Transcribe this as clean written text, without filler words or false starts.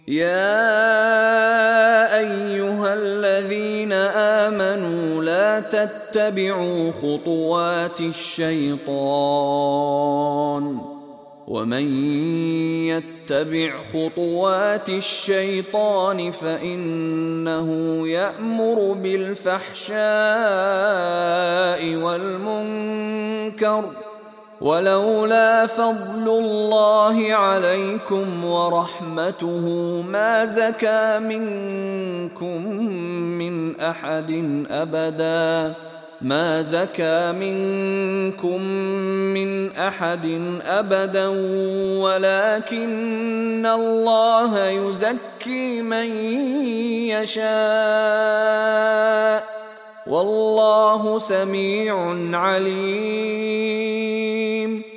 يا أيها الذين آمنوا لا تتبعوا خطوات الشيطان، ومن يتبع خطوات الشيطان فإنه يأمر بالفحشاء والمنكر، ولولا فضل الله عليكم ورحمته ما زكى منكم من أحد أبدا ولكن الله يزكي من يشاء والله سميع عليم.